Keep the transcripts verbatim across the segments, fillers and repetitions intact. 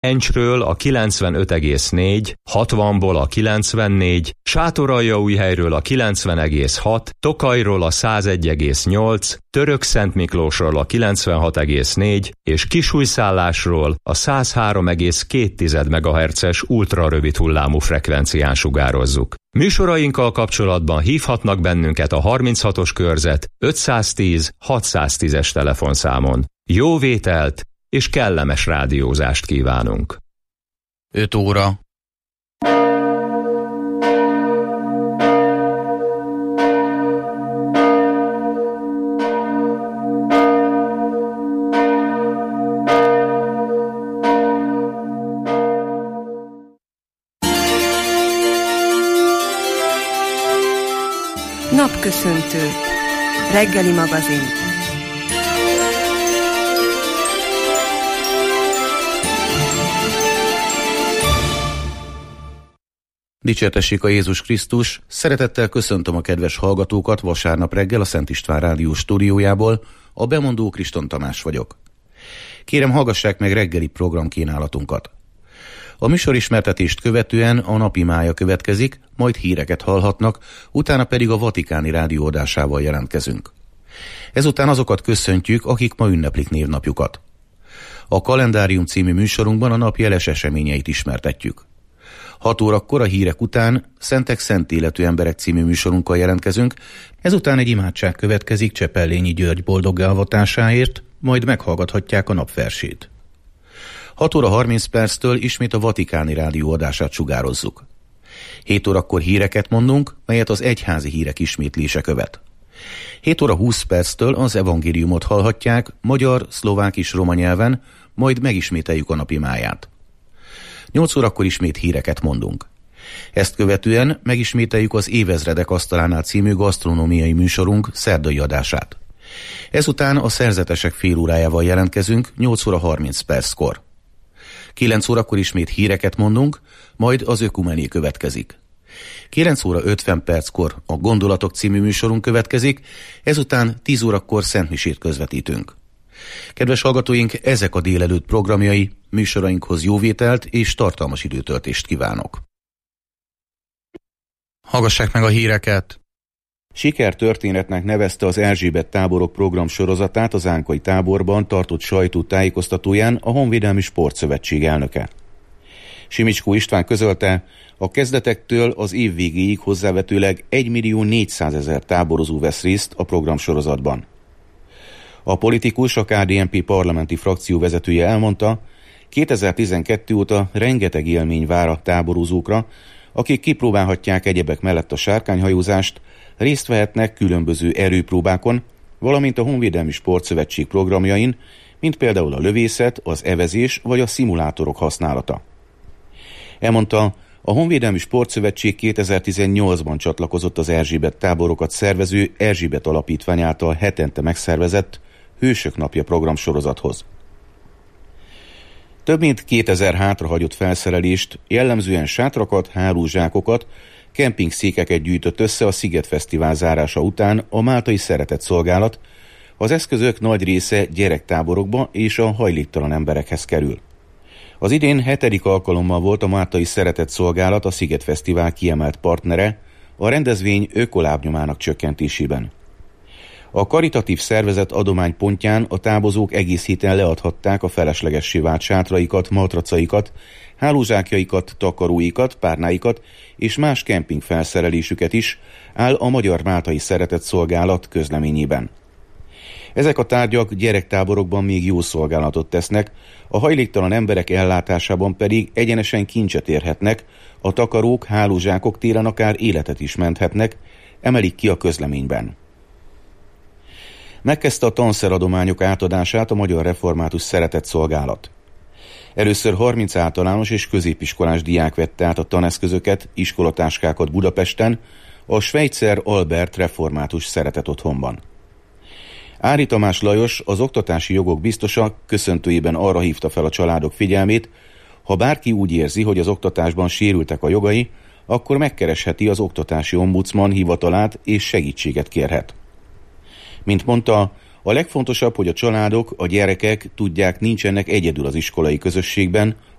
Encsről a kilencvenöt egész négy, hatvanból a kilencvennégy, Sátoraljaújhelyről a kilencven egész hat, Tokajról a százegy egész nyolc, Törökszentmiklósról a kilencvenhat egész négy és Kisújszállásról a száz három egész két megahertzes ultrarövid hullámú frekvencián sugározzuk. Műsorainkkal kapcsolatban hívhatnak bennünket a harminchatos körzet ötszáztíz hatszáztízes telefonszámon. Jó vételt és kellemes rádiózást kívánunk. öt óra. Napköszöntő. Reggeli magazin. Dicsértessék a Jézus Krisztus! Szeretettel köszöntöm a kedves hallgatókat vasárnap reggel a Szent István Rádió stúdiójából. A bemondó Kriston Tamás vagyok. Kérem, hallgassák meg reggeli programkínálatunkat. A műsorismertetést követően a napimája következik, majd híreket hallhatnak, utána pedig a Vatikáni Rádió adásával jelentkezünk. Ezután azokat köszöntjük, akik ma ünneplik névnapjukat. A Kalendárium című műsorunkban a nap jeles eseményeit ismertetjük. hat órakor a hírek után Szentek Szent Életű Emberek című műsorunkkal jelentkezünk, ezután egy imádság következik Csepellényi György boldoggá avatásáért, majd meghallgathatják a napversét. hat óra harminc perctől ismét a Vatikáni Rádió adását sugározzuk. hét órakor híreket mondunk, melyet az egyházi hírek ismétlése követ. hét óra húsz perctől az evangéliumot hallhatják magyar, szlovák és roma nyelven, majd megismételjük a napi máját. nyolc órakor ismét híreket mondunk. Ezt követően megismételjük az Évezredek asztalánál című gasztronómiai műsorunk szerdai adását. Ezután a szerzetesek fél órájával jelentkezünk nyolc óra harminc perckor. kilenc órakor ismét híreket mondunk, majd az ökumené következik. kilenc óra ötven perckor a Gondolatok című műsorunk következik, ezután tíz órakor szentmisét közvetítünk. Kedves hallgatóink, ezek a délelőtt programjai, műsorainkhoz jóvételt és tartalmas időtöltést kívánok. Hallgassák meg a híreket! Sikertörténetnek nevezte az Erzsébet táborok programsorozatát az Ánkai táborban tartott sajtótájékoztatóján a Honvédelmi Sportszövetség elnöke. Simicskó István közölte, a kezdetektől az év végéig hozzávetőleg egymillió négyszázezer táborozó vesz részt a programsorozatban. A politikus, a ká dé en pé parlamenti frakció vezetője elmondta, kétezer-tizenkettő óta rengeteg élmény vár a táborozókra, akik kipróbálhatják egyebek mellett a sárkányhajózást, részt vehetnek különböző erőpróbákon, valamint a Honvédelmi Sportszövetség programjain, mint például a lövészet, az evezés vagy a szimulátorok használata. Elmondta, a Honvédelmi Sportszövetség kétezer-tizennyolcban csatlakozott az Erzsébet táborokat szervező Erzsébet Alapítvány által hetente megszervezett Hősök napja programsorozathoz. Több mint kétezer hátrahagyott felszerelést, jellemzően sátrakat, hálózsákokat, kempingszékeket gyűjtött össze a Sziget Fesztivál zárása után a Máltai Szeretett Szolgálat, az eszközök nagy része gyerektáborokba és a hajléktalan emberekhez kerül. Az idén hetedik alkalommal volt a Máltai Szeretett Szolgálat a Sziget Fesztivál kiemelt partnere a rendezvény ökolábnyomának csökkentésében. A karitatív szervezet adománypontján a távozók egész héten leadhatták a feleslegessé vált sátraikat, matracaikat, hálózsákjaikat, takaróikat, párnáikat és más kemping felszerelésüket is, áll a Magyar Máltai Szeretett Szolgálat közleményében. Ezek a tárgyak gyerektáborokban még jó szolgálatot tesznek, a hajléktalan emberek ellátásában pedig egyenesen kincset érhetnek, a takarók, hálózsákok télen akár életet is menthetnek, emelik ki a közleményben. Megkezdte a tanszeradományok átadását a Magyar Református Szeretett Szolgálat. Először harminc általános és középiskolás diák vette át a taneszközöket, iskolatáskákat Budapesten, a Schweitzer Albert Református Szeretett Otthonban. Ári Tamás Lajos, az oktatási jogok biztosa köszöntőjében arra hívta fel a családok figyelmét, ha bárki úgy érzi, hogy az oktatásban sérültek a jogai, akkor megkeresheti az oktatási ombudsman hivatalát és segítséget kérhet. Mint mondta, a legfontosabb, hogy a családok, a gyerekek tudják, nincsenek egyedül az iskolai közösségben,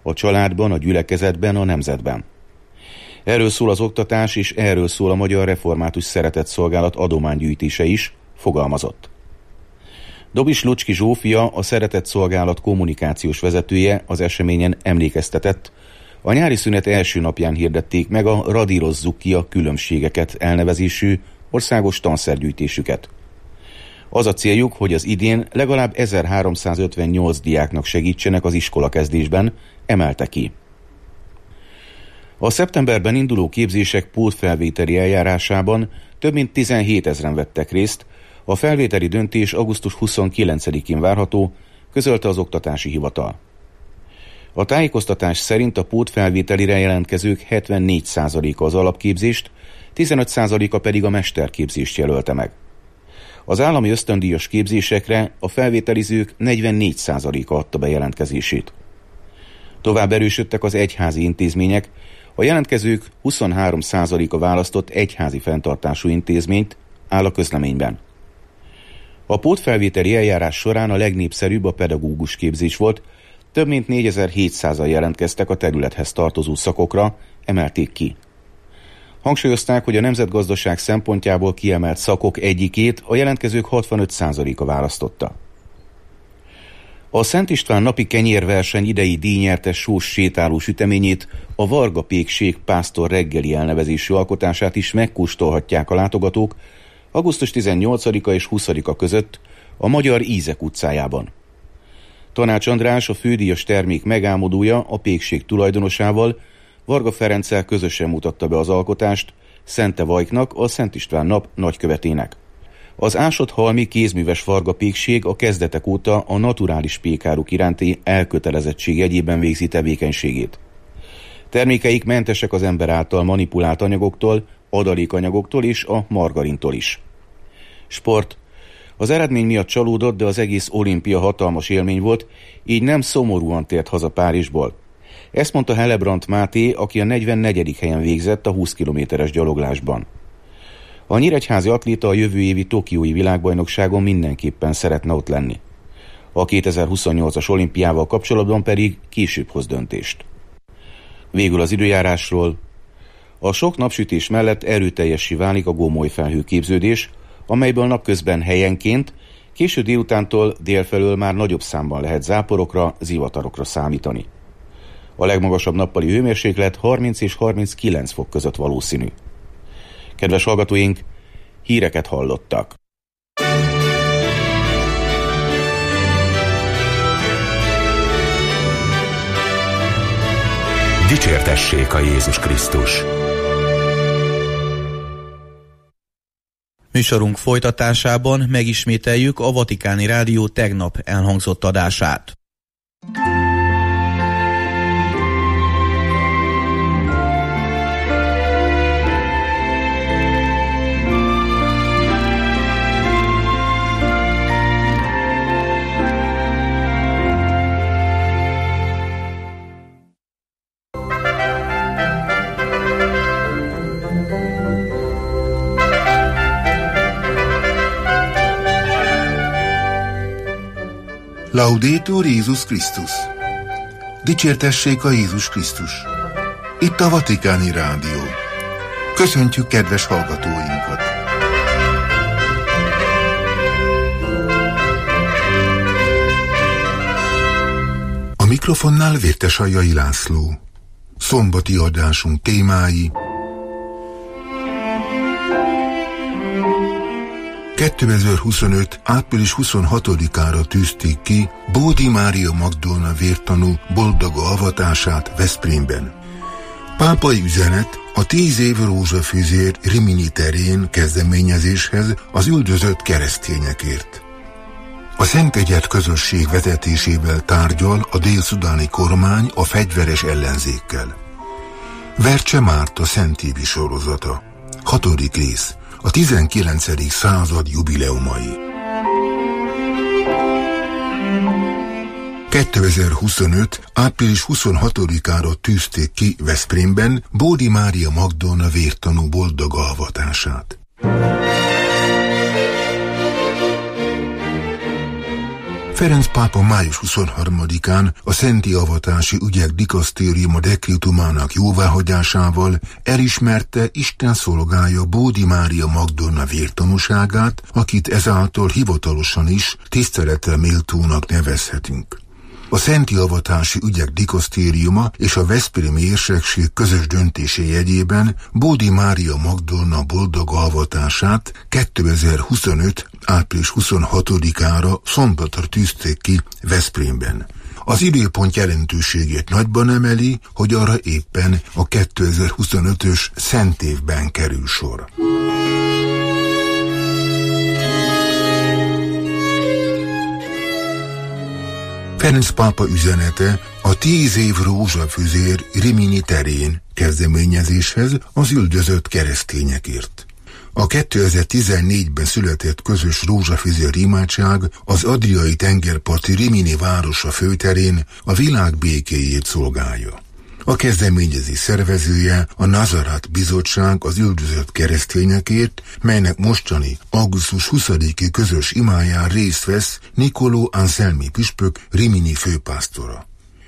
a családban, a gyülekezetben, a nemzetben. Erről szól az oktatás, és erről szól a Magyar Református Szeretetszolgálat adománygyűjtése is, fogalmazott. Dobis Lucski Zsófia, a Szeretetszolgálat kommunikációs vezetője az eseményen emlékeztetett, a nyári szünet első napján hirdették meg a Radírozzuk ki a különbségeket elnevezésű országos tanszergyűjtésüket. Az a céljuk, hogy az idén legalább ezerháromszázötvennyolc diáknak segítsenek az iskolakezdésben, emelte ki. A szeptemberben induló képzések pótfelvételi eljárásában több mint tizenhétezren vettek részt, a felvételi döntés augusztus huszonkilencedikén várható, közölte az Oktatási Hivatal. A tájékoztatás szerint a pótfelvételire jelentkezők hetvennégy százaléka az alapképzést, tizenöt százaléka pedig a mesterképzést jelölte meg. Az állami ösztöndíjas képzésekre a felvételizők negyvennégy százaléka adta be jelentkezését. Tovább erősödtek az egyházi intézmények, a jelentkezők huszonhárom százaléka választott egyházi fenntartású intézményt, áll a közleményben. A pótfelvételi eljárás során a legnépszerűbb a pedagógus képzés volt, több mint négyezer-hétszázan jelentkeztek a területhez tartozó szakokra, emelték ki. Hangsúlyozták, hogy a nemzetgazdaság szempontjából kiemelt szakok egyikét a jelentkezők hatvanöt százaléka választotta. A Szent István napi kenyérverseny idei díjnyertes sós sétáló süteményét, a Varga Pékség pásztor reggeli elnevezésű alkotását is megkóstolhatják a látogatók augusztus tizennyolcadika és huszadika között a Magyar Ízek utcájában. Tanács András, a fődíjas termék megálmodója, a pékség tulajdonosával, Varga Ferenccel közösen mutatta be az alkotást Szente Vajknak, a Szent István nap nagykövetének. Az Ásott-halmi kézműves Varga Pékség a kezdetek óta a naturális pékáruk iránti elkötelezettség jegyében végzi tevékenységét. Termékeik mentesek az ember által manipulált anyagoktól, adalékanyagoktól és a margarintól is. Sport. Az eredmény miatt csalódott, de az egész olimpia hatalmas élmény volt, így nem szomorúan tért haza Párizsból. Ezt mondta Hellebrandt Máté, aki a negyvennegyedik helyen végzett a húsz kilométeres gyaloglásban. A nyíregyházi atléta a jövő évi tokiói világbajnokságon mindenképpen szeretne ott lenni. A kétezer-huszonnyolcas olimpiával kapcsolatban pedig később hoz döntést. Végül az időjárásról. A sok napsütés mellett erőteljessé válik a gomoly felhőképződés, amelyből napközben helyenként, késő délutántól délfelől már nagyobb számban lehet záporokra, zivatarokra számítani. A legmagasabb nappali hőmérséklet harminc és harminckilenc fok között valószínű. Kedves hallgatóink, híreket hallottak. Dicsértessék a Jézus Krisztus! Műsorunk folytatásában megismételjük a Vatikáni Rádió tegnap elhangzott adását. Laudetur Jézus Krisztus! Dicsértessék a Jézus Krisztus! Itt a Vatikáni Rádió. Köszöntjük kedves hallgatóinkat! A mikrofonnál Vértesaljai László. Szombati adásunk témái: kétezer-huszonöt. április huszonhatodikára tűzték ki Bódi Mária Magdolna vértanú boldoga avatását Veszprémben. Pápai üzenet a tíz év rózsafüzér Rimini terén kezdeményezéshez az üldözött keresztényekért. A Szentkegyed közösség vezetésével tárgyal a dél-szudáni kormány a fegyveres ellenzékkel. Vercse Márta Szent Évi sorozata. Hatodik rész. A tizenkilencedik század jubileumai. kétezer-huszonöt. április huszonhatodikára tűzték ki Veszprémben Bódi Mária Magdolna vértanú boldoga avatását. Ferenc pápa május huszonharmadikán a Szenti Avatási Ügyek Dikasztériuma dekrétumának jóváhagyásával elismerte Isten szolgája Bódi Mária Magdolna vértanúságát, akit ezáltal hivatalosan is tisztelettel méltónak nevezhetünk. A Szenti Avatási Ügyek Dikasztériuma és a veszprémi érsekség közös döntése jegyében Bódi Mária Magdolna boldog avatását kétezer-huszonöt. április huszonhatodikára szombatra tűzték ki Veszprémben. Az időpont jelentőségét nagyban emeli, hogy arra éppen a kétezer-huszonötös szentévben kerül sor. Ferenc pápa üzenete a tíz év rózsafüzér Rimini terén kezdeményezéshez az üldözött keresztényekért. A kétezer-tizennégyben született közös rózsafüzér imádság az adriai tengerparti Rimini városa főterén a világ békéjét szolgálja. A kezdeményezés szervezője a Nazarat Bizottság az üldözött keresztényekért, melynek mostani augusztus huszadiki közös imáján részt vesz Niccolò Anselmi püspök Rimini főpásztora.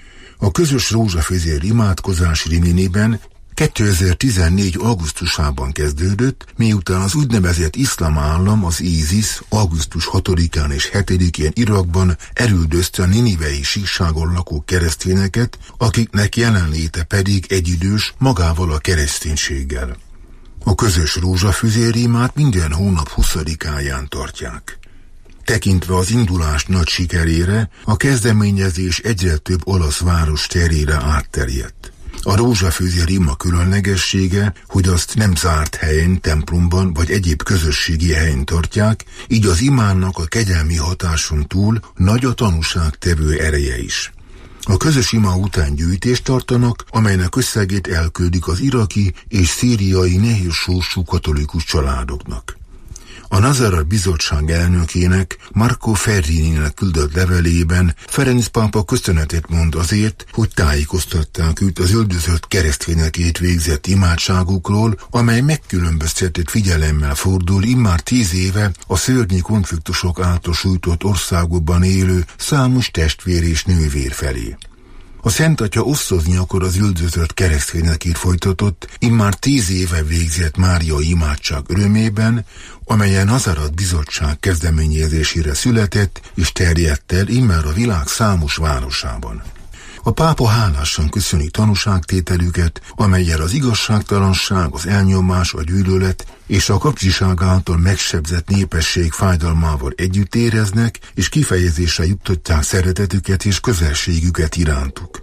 A közös rózsafüzér imádkozás Riminiben kétezer-tizennégy augusztusában kezdődött, miután az úgynevezett iszlám állam, az ISIS augusztus hatodikán és hetedikén Irakban elüldözte a ninivei síkságon lakó keresztényeket, akiknek jelenléte pedig egyidős magával a kereszténységgel. A közös rózsafüzérimát minden hónap huszadikáján tartják. Tekintve az indulás nagy sikerére, a kezdeményezés egyre több olasz város terére átterjedt. A rózsafüzér ima különlegessége, hogy azt nem zárt helyen, templomban vagy egyéb közösségi helyen tartják, így az imának a kegyelmi hatáson túl nagy a tanúságtevő ereje is. A közös ima után gyűjtést tartanak, amelynek összegét elküldik az iraki és szíriai nehézsorsú katolikus családoknak. A Nazarat Bizottság elnökének, Marco Ferrininek küldött levelében Ferenc pápa köszönetet mond azért, hogy tájékoztatták őt az üldözött keresztényekért végzett imádságukról, amely megkülönböztetett figyelemmel fordul immár tíz éve a szörnyű konfliktusok által sújtott országokban élő számos testvér és nővér felé. A Szent Atya osztozni akar az üldözött keresztényekért folytatott, immár tíz éve végzett Mária imádság örömében, amelyen Nazarat Bizottság kezdeményezésére született és terjedt el immár a világ számos városában. A pápa hálásan köszöni tanúságtételüket, amellyel az igazságtalanság, az elnyomás, a gyűlölet és a kapcsiság által megsebzett népesség fájdalmával együtt éreznek, és kifejezésre juttatják szeretetüket és közelségüket irántuk.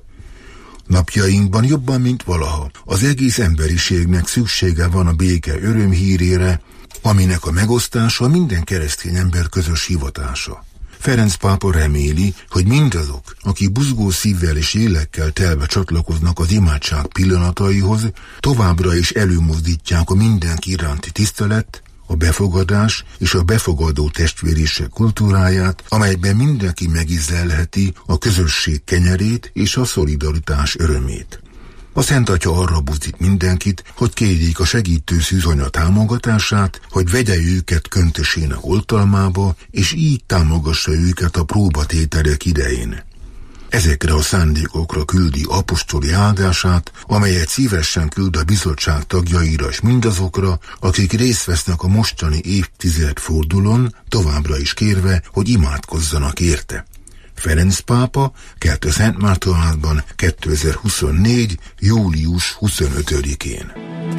Napjainkban jobban, mint valaha, az egész emberiségnek szüksége van a béke örömhírére, aminek a megosztása minden keresztény ember közös hivatása. Ferenc pápa reméli, hogy mindazok, akik buzgó szívvel és lélekkel telve csatlakoznak az imádság pillanataihoz, továbbra is előmozdítják a mindenki iránti tisztelet, a befogadás és a befogadó testvériség kultúráját, amelyben mindenki megízlelheti a közösség kenyerét és a szolidaritás örömét. A Szent Atya arra buzdít mindenkit, hogy kérjék a segítő szűzanya támogatását, hogy vegye őket köntösének oltalmába, és így támogassa őket a próbatételek idején. Ezekre a szándékokra küldi apostoli áldását, amelyet szívesen küld a bizottság tagjaira és mindazokra, akik részt vesznek a mostani évtized fordulón, továbbra is kérve, hogy imádkozzanak érte. Ferenc pápa Szentmártonházban kétezer-huszonnégy. július huszonötödikén.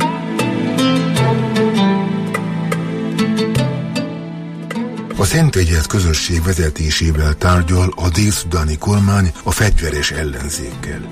A Szentegyed közösség vezetésével tárgyal a dél-szudáni kormány a fegyveres ellenzékkel.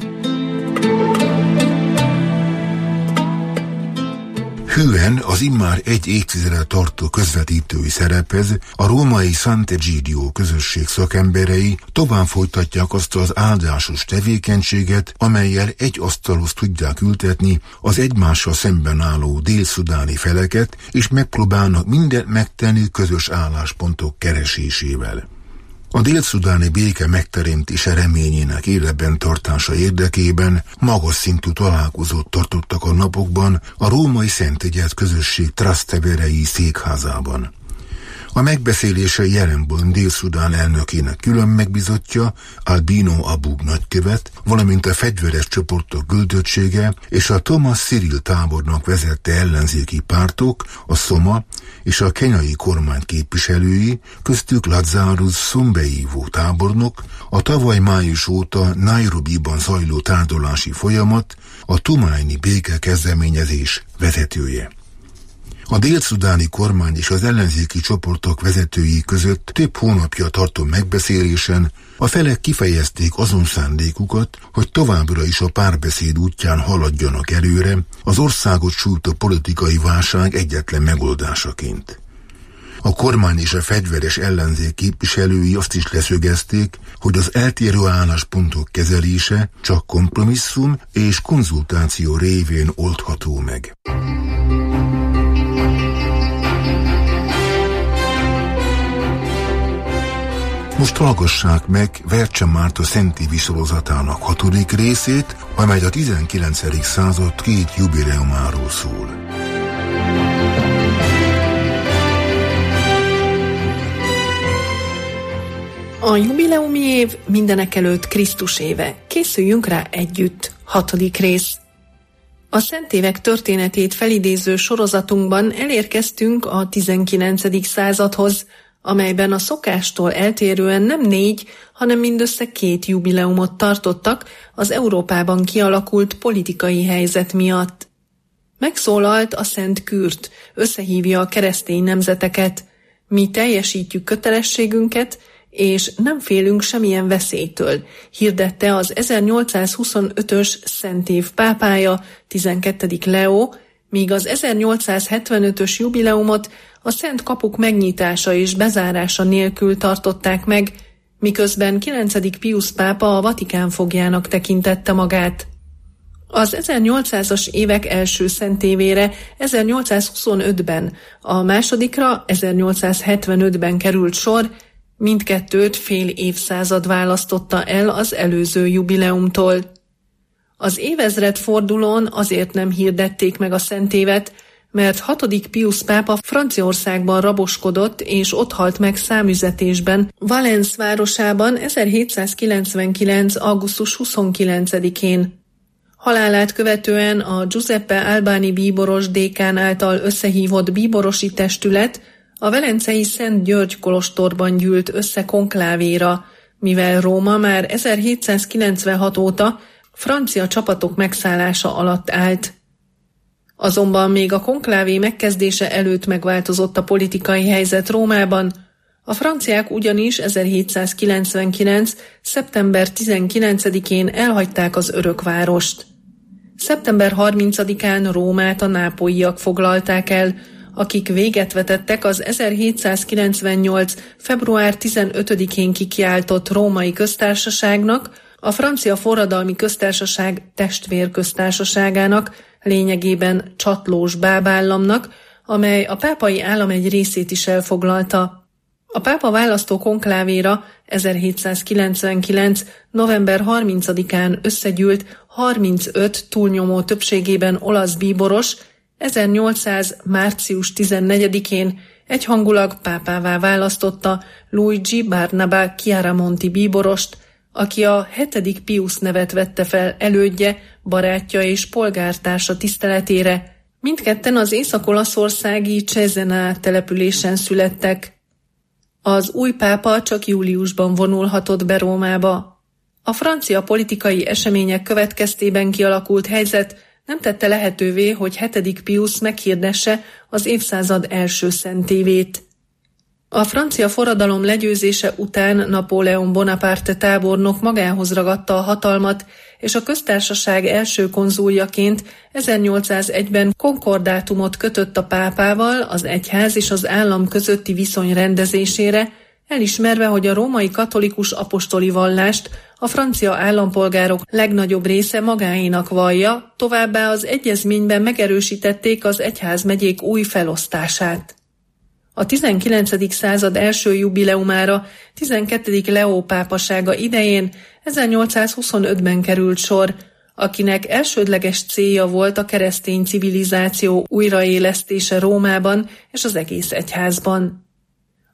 Hűen az immár egy évtizedre tartó közvetítői szerephez a római Sant'Egidio közösség szakemberei tovább folytatják azt az áldásos tevékenységet, amellyel egy asztalhoz tudják ültetni az egymással szemben álló dél-szudáni feleket, és megpróbálnak mindent megtenni közös álláspontok keresésével. A dél-szudáni béke megteremtése reményének életben tartása érdekében magas szintű találkozót tartottak a napokban a római Szentegyed közösség Trasteverei székházában. A megbeszélése jelen van Dél-Szudán elnökének külön megbízottja, Albino Abu nagykövet, valamint a fegyveres csoportok küldöttsége és a Thomas Cyril tábornok vezette ellenzéki pártok, a Szoma és a kenyai kormány képviselői, köztük Lazarus Szombeívó tábornok, a tavaly május óta Nairobiban zajló tárgyalási folyamat, a tumájni béke kezdeményezés vezetője. A dél-szudáni kormány és az ellenzéki csoportok vezetői között több hónapja tartó megbeszélésen a felek kifejezték azon szándékukat, hogy továbbra is a párbeszéd útján haladjanak előre az országot sújtó politikai válság egyetlen megoldásaként. A kormány és a fegyveres ellenzék képviselői azt is leszögezték, hogy az eltérő álláspontok kezelése csak kompromisszum és konzultáció révén oldható meg. Most hallgassák meg Vercse Márta Szentévi sorozatának hatodik részét, amely a tizenkilencedik század két jubileumáról szól. A jubileumi év mindenekelőtt Krisztus éve. Készüljünk rá együtt. Hatodik rész. A szentévek történetét felidéző sorozatunkban elérkeztünk a tizenkilencedik századhoz, amelyben a szokástól eltérően nem négy, hanem mindössze két jubileumot tartottak az Európában kialakult politikai helyzet miatt. Megszólalt a Szent Kürt, összehívja a keresztény nemzeteket. Mi teljesítjük kötelességünket, és nem félünk semmilyen veszélytől, hirdette az ezernyolcszázhuszonötös szentév pápája, tizenkettedik Leó, míg az ezernyolcszázhetvenötös jubileumot a Szent Kapuk megnyitása és bezárása nélkül tartották meg, miközben kilencedik Piusz pápa a Vatikán fogjának tekintette magát. Az ezernyolcszázas évek első szentévére ezernyolcszázhuszonötben, a másodikra ezernyolcszázhetvenötben került sor, mindkettőt fél évszázad választotta el az előző jubileumtól. Az évezred fordulón azért nem hirdették meg a szentévet, mert hatodik Piusz pápa Franciaországban raboskodott és ott halt meg számüzetésben, Valence városában ezerhétszázkilencvenkilenc. augusztus huszonkilencedikén. Halálát követően a Giuseppe Albani bíboros dékán által összehívott bíborosi testület a velencei Szent György kolostorban gyűlt össze konklávéra, mivel Róma már ezerhétszázkilencvenhat óta francia csapatok megszállása alatt állt. Azonban még a konklávé megkezdése előtt megváltozott a politikai helyzet Rómában, a franciák ugyanis ezerhétszázkilencvenkilenc. szeptember tizenkilencedikén elhagyták az örökvárost. szeptember harmincadikán Rómát a nápolyiak foglalták el, akik véget vetettek az ezerhétszázkilencvennyolc. február tizenötödikén kikiáltott római köztársaságnak, a francia forradalmi köztársaság testvérköztársaságának, lényegében csatlós bábállamnak, amely a pápai állam egy részét is elfoglalta. A pápa választó konklávéra ezerhétszázkilencvenkilenc. november harmincadikán összegyűlt harmincöt túlnyomó többségében olasz bíboros, ezernyolcszáz. március tizennegyedikén egyhangulag pápává választotta Luigi Barnaba Chiaramonti bíborost, aki a hetedik Piusz nevet vette fel elődje, barátja és polgártársa tiszteletére. Mindketten az észak-olaszországi Cesena településen születtek. Az új pápa csak júliusban vonulhatott be Rómába. A francia politikai események következtében kialakult helyzet nem tette lehetővé, hogy hetedik Piusz meghirdesse az évszázad első szentévét. A francia forradalom legyőzése után Napóleon Bonaparte tábornok magához ragadta a hatalmat, és a köztársaság első konzuljaként ezernyolcszázegyben konkordátumot kötött a pápával az egyház és az állam közötti viszony rendezésére, elismerve, hogy a római katolikus apostoli vallást a francia állampolgárok legnagyobb része magáénak vallja, továbbá az egyezményben megerősítették az egyházmegyék új felosztását. A tizenkilencedik század első jubileumára tizenkettedik Leó pápasága idején ezernyolcszázhuszonötben került sor, akinek elsődleges célja volt a keresztény civilizáció újraélesztése Rómában és az egész egyházban.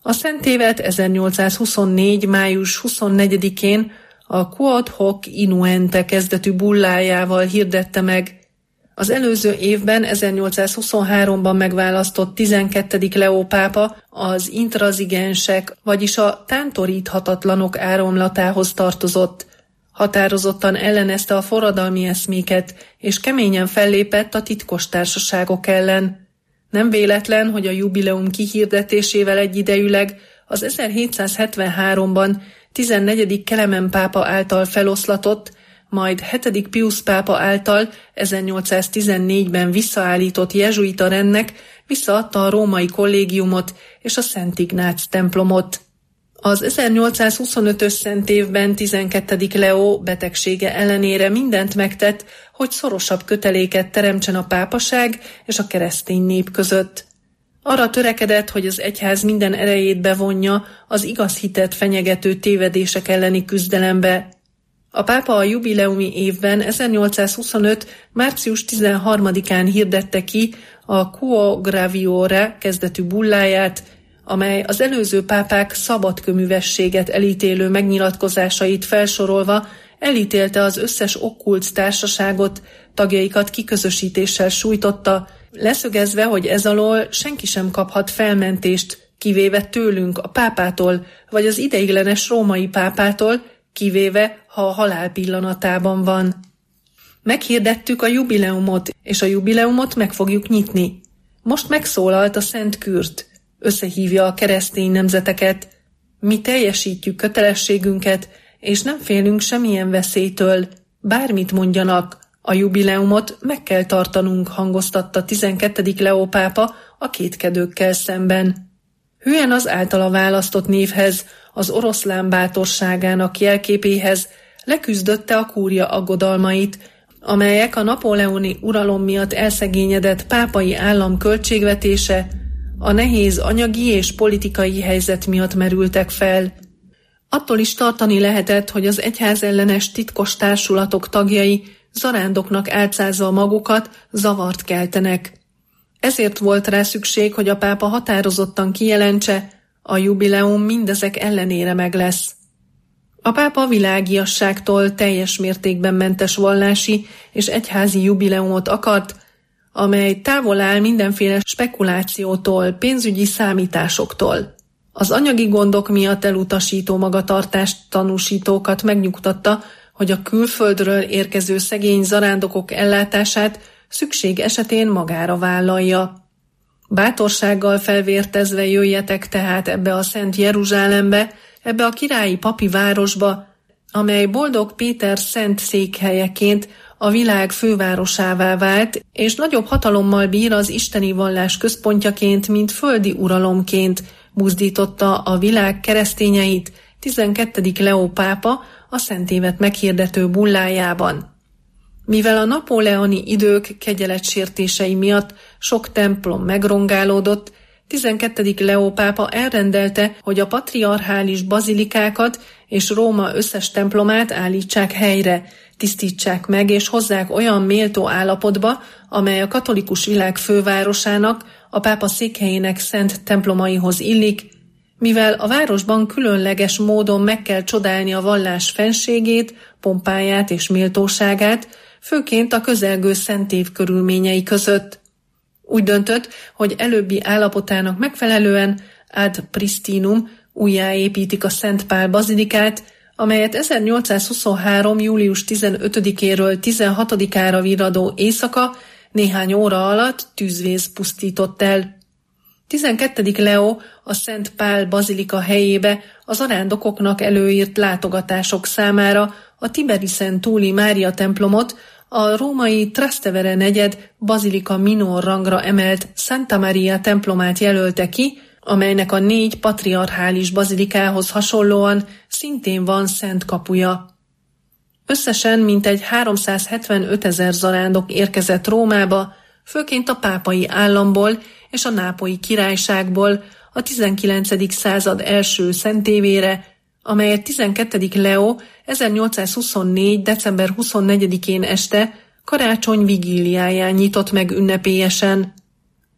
A szentévet ezernyolcszázhuszonnégy. május huszonnegyedikén a Quod hoc Inuente kezdetű bullájával hirdette meg. Az előző évben, ezernyolcszázhuszonháromban megválasztott tizenkettedik Leó pápa az intranzigensek, vagyis a tántoríthatatlanok áramlatához tartozott. Határozottan ellenezte a forradalmi eszméket, és keményen fellépett a titkos társaságok ellen. Nem véletlen, hogy a jubileum kihirdetésével egyidejűleg az ezerhétszázhetvenháromban tizennegyedik Kelemen pápa által feloszlatott, majd hetedik Piusz pápa által ezernyolcszáztizennégyben visszaállított jezsuita rendnek visszaadta a római kollégiumot és a Szent Ignác templomot. Az ezernyolcszázhuszonötös szentévben tizenkettedik Leó betegsége ellenére mindent megtett, hogy szorosabb köteléket teremtsen a pápaság és a keresztény nép között. Arra törekedett, hogy az egyház minden erejét bevonja az igaz hitet fenyegető tévedések elleni küzdelembe. A pápa a jubileumi évben ezernyolcszázhuszonöt. március tizenharmadikán hirdette ki a Quo Graviore kezdetű bulláját, amely az előző pápák szabadkőművességet elítélő megnyilatkozásait felsorolva elítélte az összes okkult társaságot, tagjaikat kiközösítéssel sújtotta, leszögezve, hogy ez alól senki sem kaphat felmentést, kivéve tőlünk, a pápától, vagy az ideiglenes római pápától, kivéve, ha a halál pillanatában van. Meghirdettük a jubileumot, és a jubileumot meg fogjuk nyitni. Most megszólalt a Szent Kürt, összehívja a keresztény nemzeteket. Mi teljesítjük kötelességünket, és nem félünk semmilyen veszélytől. Bármit mondjanak, a jubileumot meg kell tartanunk, hangoztatta tizenkettedik Leó pápa a kétkedőkkel szemben. Hülyen az általa választott névhez, az oroszlán bátorságának jelképéhez leküzdötte a kúria aggodalmait, amelyek a napóleoni uralom miatt elszegényedett pápai állam költségvetése, a nehéz anyagi és politikai helyzet miatt merültek fel. Attól is tartani lehetett, hogy az egyházellenes titkos társulatok tagjai zarándoknak álcázva magukat zavart keltenek. Ezért volt rá szükség, hogy a pápa határozottan kijelentse, a jubileum mindezek ellenére meg lesz. A pápa világiasságtól teljes mértékben mentes vallási és egyházi jubileumot akart, amely távol áll mindenféle spekulációtól, pénzügyi számításoktól. Az anyagi gondok miatt elutasító magatartást tanúsítókat megnyugtatta, hogy a külföldről érkező szegény zarándokok ellátását szükség esetén magára vállalja. Bátorsággal felvértezve jöjjetek tehát ebbe a Szent Jeruzsálembe, ebbe a királyi papi városba, amely Boldog Péter szent székhelyeként a világ fővárosává vált, és nagyobb hatalommal bír az isteni vallás központjaként, mint földi uralomként, buzdította a világ keresztényeit tizenkettedik Leó pápa a szentévet meghirdető bullájában. Mivel a napóleoni idők kegyeletsértései miatt sok templom megrongálódott, tizenkettedik Leó pápa elrendelte, hogy a patriarchális bazilikákat és Róma összes templomát állítsák helyre, tisztítsák meg és hozzák olyan méltó állapotba, amely a katolikus világ fővárosának, a pápa székhelyének szent templomaihoz illik, mivel a városban különleges módon meg kell csodálni a vallás fenségét, pompáját és méltóságát, főként a közelgő szentév körülményei között. Úgy döntött, hogy előbbi állapotának megfelelően ad pristinum újjáépítik a Szent Pál bazilikát, amelyet ezernyolcszázhuszonhárom. július tizenötödikéről tizenhatodikára virradó éjszaka néhány óra alatt tűzvész pusztított el. tizenkettedik Leó a Szent Pál bazilika helyébe a zarándokoknak előírt látogatások számára a Tiberisen túli Mária templomot, a római Trastevere negyed bazilika minor rangra emelt Santa Maria templomát jelölte ki, amelynek a négy patriarchális bazilikához hasonlóan szintén van szent kapuja. Összesen mintegy háromszázhetvenötezer zarándok érkezett Rómába, főként a pápai államból és a nápolyi királyságból a tizenkilencedik század első szentévére, amelyet tizenkettedik Leó ezernyolcszázhuszonnégy. december huszonnegyedikén este karácsony vigíliáján nyitott meg ünnepélyesen.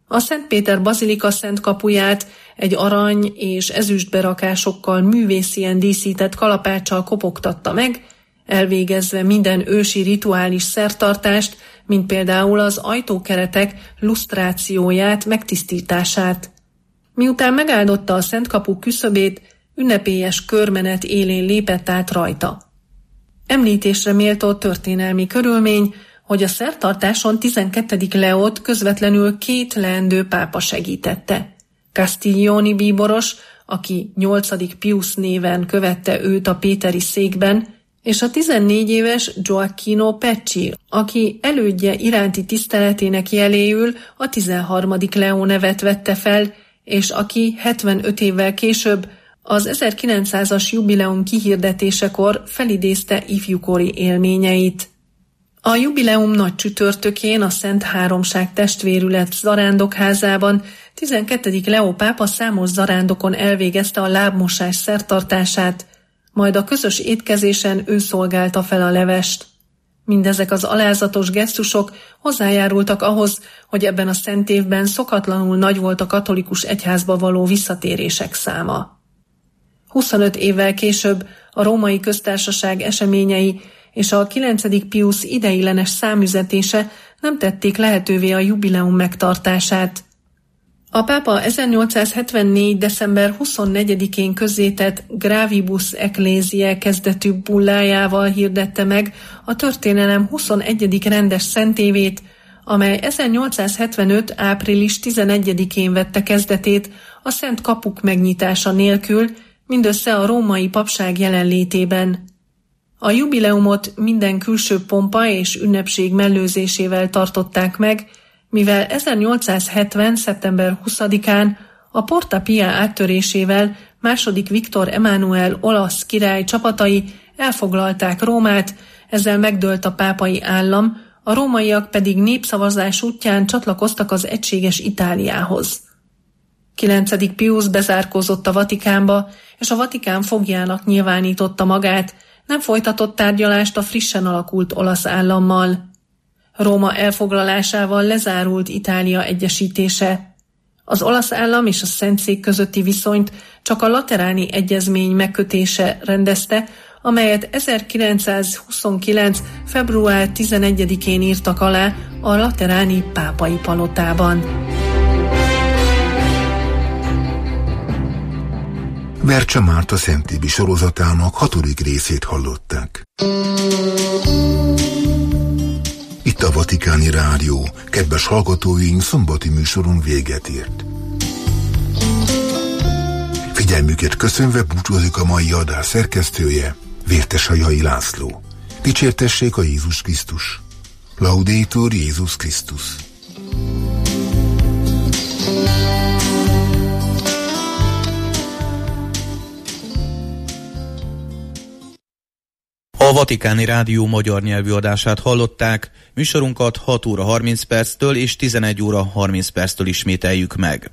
A Szent Péter bazilika szent kapuját egy arany és ezüstberakásokkal művészien díszített kalapáccsal kopogtatta meg, elvégezve minden ősi rituális szertartást, mint például az ajtókeretek lusztrációját, megtisztítását. Miután megáldotta a szent kapu küszöbét, ünnepélyes körmenet élén lépett át rajta. Említésre méltó történelmi körülmény, hogy a szertartáson tizenkettedik Leót közvetlenül két leendő pápa segítette. Castiglioni bíboros, aki nyolcadik Pius néven követte őt a péteri székben, és a tizennégy éves Gioacchino Pecci, aki elődje iránti tiszteletének jeléül a tizenharmadik Leó nevet vette fel, és aki hetvenöt évvel később az ezerkilencszázas jubileum kihirdetésekor felidézte ifjúkori élményeit. A jubileum nagy csütörtökén a Szent Háromság testvérület zarándokházában tizenkettedik Leó pápa számos zarándokon elvégezte a lábmosás szertartását, majd a közös étkezésen ő szolgálta fel a levest. Mindezek az alázatos gesztusok hozzájárultak ahhoz, hogy ebben a szent évben szokatlanul nagy volt a katolikus egyházba való visszatérések száma. huszonöt évvel később a Római Köztársaság eseményei és a kilencedik Pius ideiglenes számüzetése nem tették lehetővé a jubileum megtartását. A pápa ezernyolcszázhetvennégy. december huszonnegyedikén közzétett Gravibus Ecclesiae kezdetű bullájával hirdette meg a történelem huszonegyedik rendes szentévét, amely ezernyolcszázhetvenöt. április tizenegyedikén vette kezdetét a szent kapuk megnyitása nélkül, mindössze a római papság jelenlétében. A jubileumot minden külső pompa és ünnepség mellőzésével tartották meg, mivel ezernyolcszázhetven. szeptember huszadikán a Porta Pia áttörésével második Viktor Emánuel olasz király csapatai elfoglalták Rómát, ezzel megdőlt a pápai állam, a rómaiak pedig népszavazás útján csatlakoztak az egységes Itáliához. kilencedik Pius bezárkózott a Vatikánba, és a Vatikán fogljának nyilvánította magát, nem folytatott tárgyalást a frissen alakult olasz állammal. Róma elfoglalásával lezárult Itália egyesítése. Az olasz állam és a Szentszék közötti viszonyt csak a Lateráni Egyezmény megkötése rendezte, amelyet ezerkilencszázhuszonkilenc. február tizenegyedikén írtak alá a Lateráni pápai palotában. Vercse Márta Szentévi sorozatának hatodik részét hallották. Itt a Vatikáni Rádió, kedves hallgatóink, szombati műsorunk véget ért. Figyelmüket köszönve búcsúzik a mai adás szerkesztője, Vértesajai László. Dicsértessék a Jézus Krisztus. Laudetur Jézus Krisztus. A Vatikáni Rádió magyar nyelvű adását hallották, műsorunkat hat óra harminc perctől és tizenegy óra harminc perctől ismételjük meg.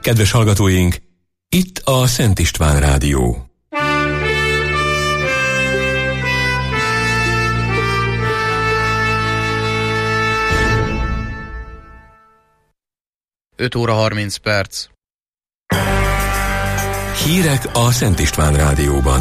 Kedves hallgatóink, itt a Szent István Rádió. öt óra harminc perc. Hírek a Szent István Rádióban.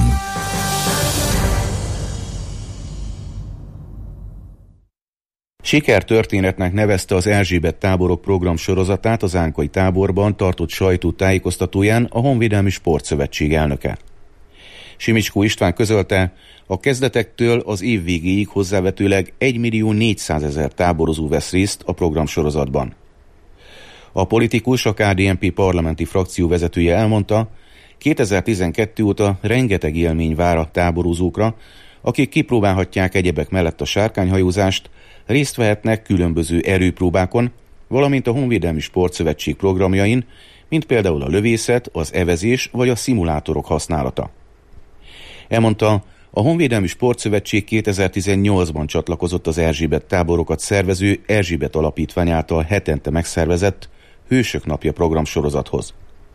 Sikertörténetnek nevezte az Erzsébet táborok program sorozatát az Ánkai táborban tartott sajtótájékoztatóján a Honvédelmi Sportszövetség elnöke. Simicskó István közölte, a kezdetektől az év végéig hozzávetőleg egymillió négyszázezer táborozó vesz részt a programsorozatban. A politikus, a ká dé en pé parlamenti frakció vezetője elmondta, kétezer-tizenkettő óta rengeteg élmény vár a táborozókra, akik kipróbálhatják egyebek mellett a sárkányhajózást, részt vehetnek különböző erőpróbákon, valamint a Honvédelmi Sportszövetség programjain, mint például a lövészet, az evezés vagy a szimulátorok használata. Elmondta, a Honvédelmi Sportszövetség kétezer-tizennyolcban csatlakozott az Erzsébet táborokat szervező Erzsébet Alapítvány által hetente megszervezett Hősök napja programsorozathoz.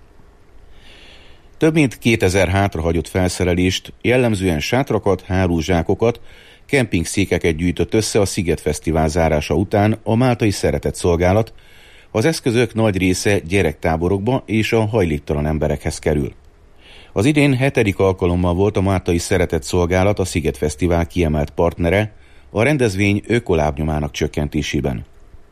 Több mint kétezer hátrahagyott felszerelést, jellemzően sátrakat, hálózsákokat, kempingszékeket gyűjtött össze a Sziget Fesztivál zárása után a Máltai Szeretett Szolgálat, az eszközök nagy része gyerektáborokba és a hajléktalan emberekhez kerül. Az idén hetedik alkalommal volt a Máltai Szeretett Szolgálat a Sziget Fesztivál kiemelt partnere a rendezvény ökolábnyomának csökkentésében.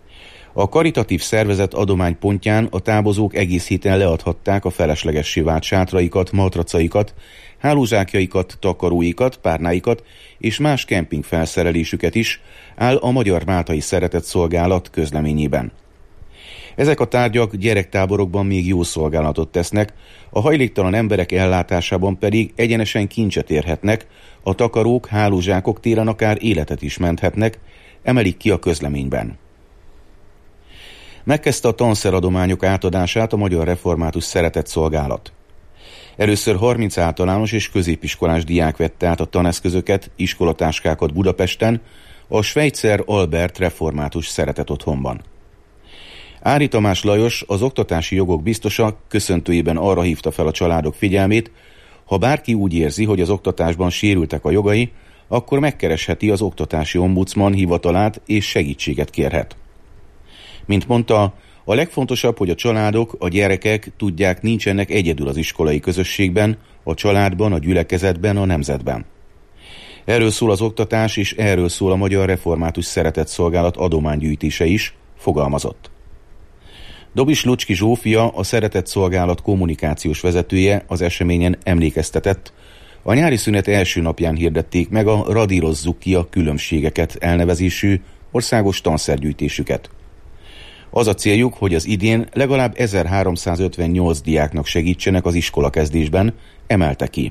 A karitatív szervezet adománypontján a távozók egész héten leadhatták a feleslegessé vált sátraikat, matracaikat, hálózsákjaikat, takaróikat, párnáikat és más kemping felszerelésüket is, áll a Magyar Máltai Szeretett Szolgálat közleményében. Ezek a tárgyak gyerektáborokban még jó szolgálatot tesznek, a hajléktalan emberek ellátásában pedig egyenesen kincset érhetnek, a takarók, hálózsákok télen akár életet is menthetnek, emelik ki a közleményben. Megkezdte a tanszeradományok átadását a Magyar Református Szeretett Szolgálat. Először harminc általános és középiskolás diák vette át a taneszközöket, iskolatáskákat Budapesten, a Schweitzer Albert Református Szeretett Otthonban. Ári Tamás Lajos, az oktatási jogok biztosa köszöntőjében arra hívta fel a családok figyelmét, ha bárki úgy érzi, hogy az oktatásban sérültek a jogai, akkor megkeresheti az oktatási ombudsman hivatalát és segítséget kérhet. Mint mondta, a legfontosabb, hogy a családok, a gyerekek tudják, nincsenek egyedül az iskolai közösségben, a családban, a gyülekezetben, a nemzetben. Erről szól az oktatás, és erről szól a Magyar Református Szeretett Szolgálat adománygyűjtése is, fogalmazott. Dobis Lucski Zsófia, a Szeretett Szolgálat kommunikációs vezetője az eseményen emlékeztetett, a nyári szünet első napján hirdették meg a Radírozzuk ki a különbségeket elnevezésű országos tanszergyűjtésüket. Az a céljuk, hogy az idén legalább ezerháromszázötvennyolc diáknak segítsenek az iskolakezdésben, emelte ki.